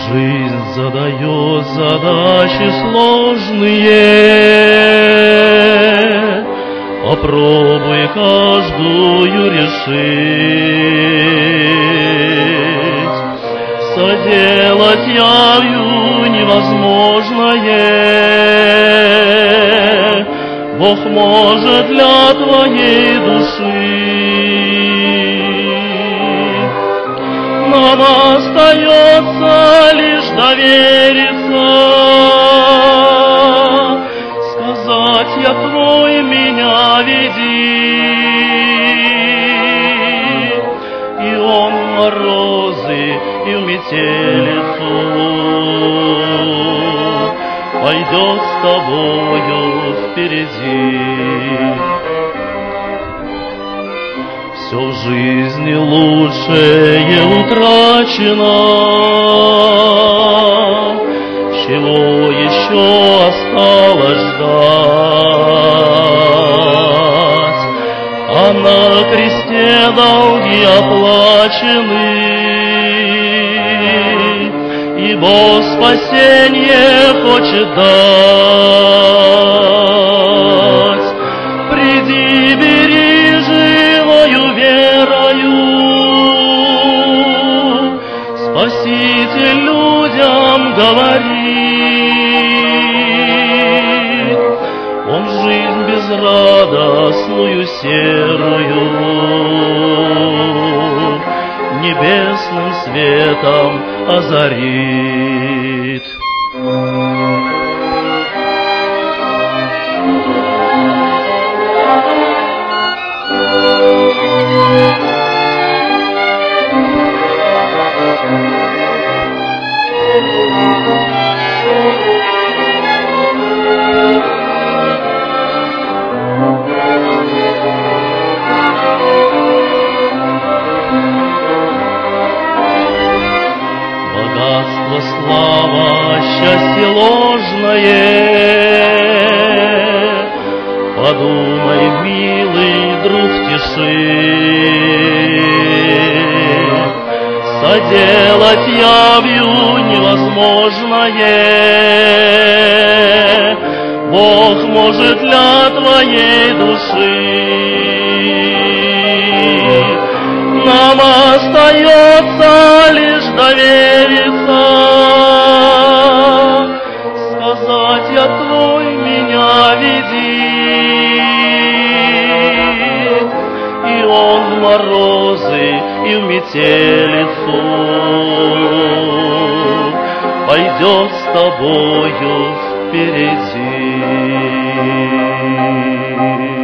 Жизнь задает задачи сложные, попробуй каждую решить. Соделать явью невозможное Бог может для твоей души. Нам остается лишь довериться, сказать: я твой, меня веди. И он в морозы и в метелицу пойдет с тобою впереди. Все в жизни лучшее утрачено, чего еще осталось ждать? А на кресте долги оплачены, ибо спасение хочет дать. Приди, бери живою верою, Спаситель людям говорит. Он жизнь безрадостную серую небесным светом озарит. Богатство, слава, счастье ложное, подумай, милый друг, тиши. Соделать явью невозможное Бог может для твоей души. Нам остается лишь довериться, сказать: я твой, меня веди. И он в морозы и в метелицу пойдет с тобою впереди.